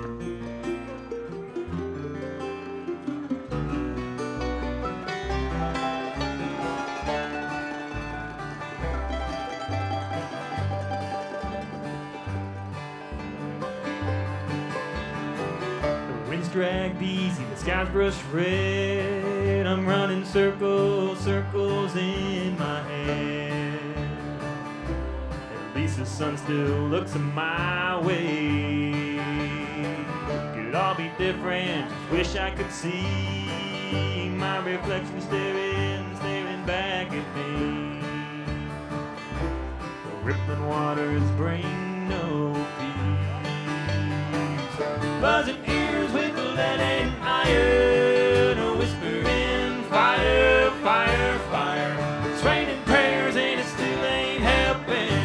Winds dragged easy, the sky's brushed red. I'm running circles, circles in my head. At least the sun still looks my way. Could all be different, just wish I could see my reflection staring, staring back at me. The rippling waters bring no peace. Buzzing ears with lead and iron, whispering fire, fire, fire. It's raining prayers and it still ain't helping.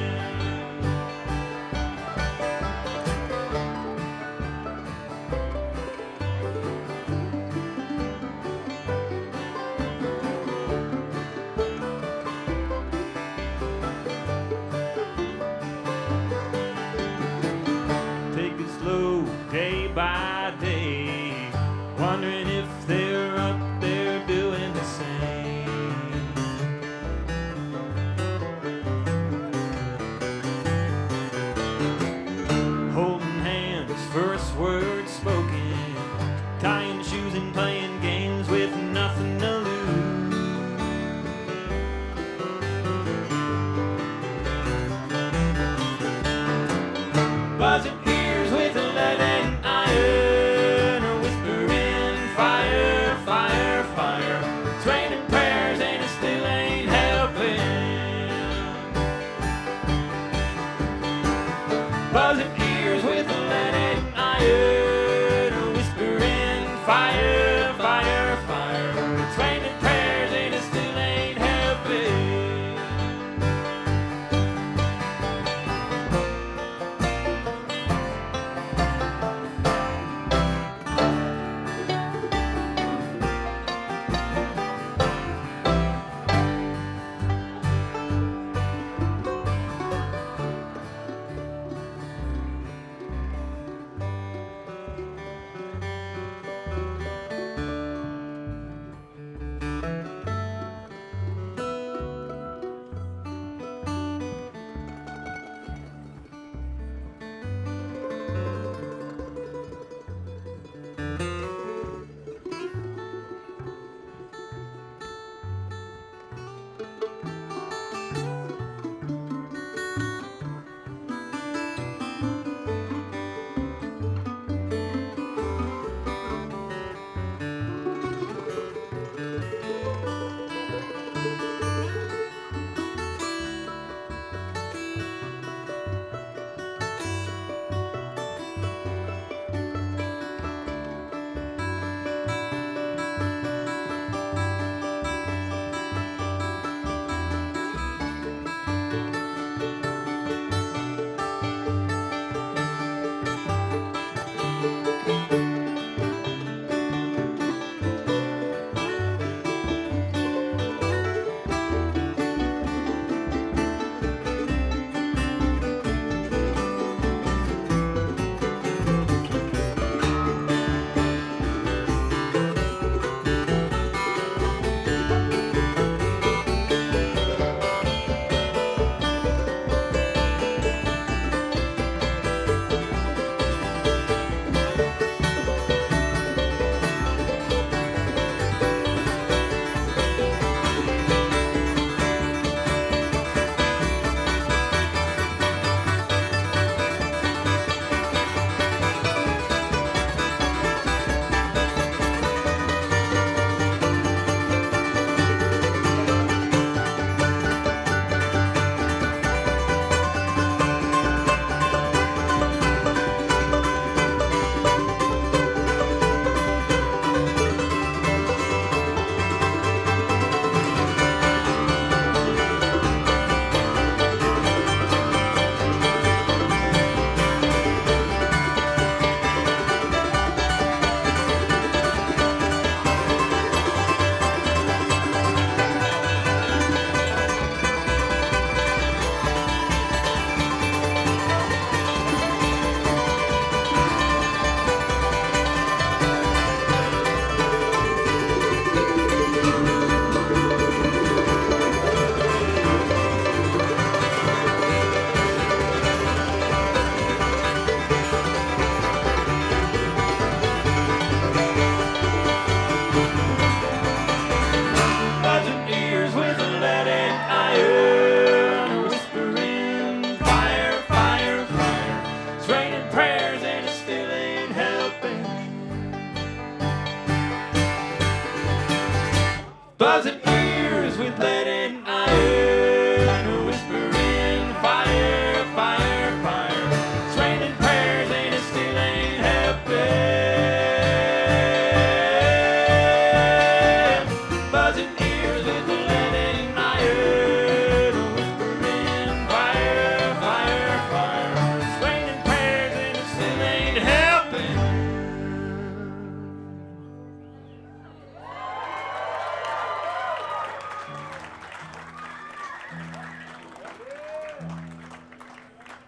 Take it slow, day by day, wondering if they're up there doing the same. Holding hands, first words spoken, tying shoes and playing games with nothing to lose. Buzzing ears with lead and iron, whispering fire, fire, fire. It's raining prayers and it still ain't helping. Buzzing